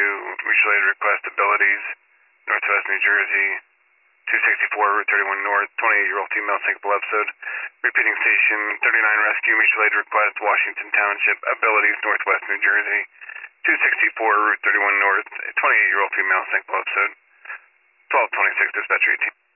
mutual aid request abilities, Northwest New Jersey, 264 Route 31 North, 28-year-old female syncopal episode. Repeating station 39 rescue mutual aid request, Washington Township, abilities, Northwest New Jersey, 264 Route 31 North, 28-year-old female syncopal episode. 1226 dispatcher 18.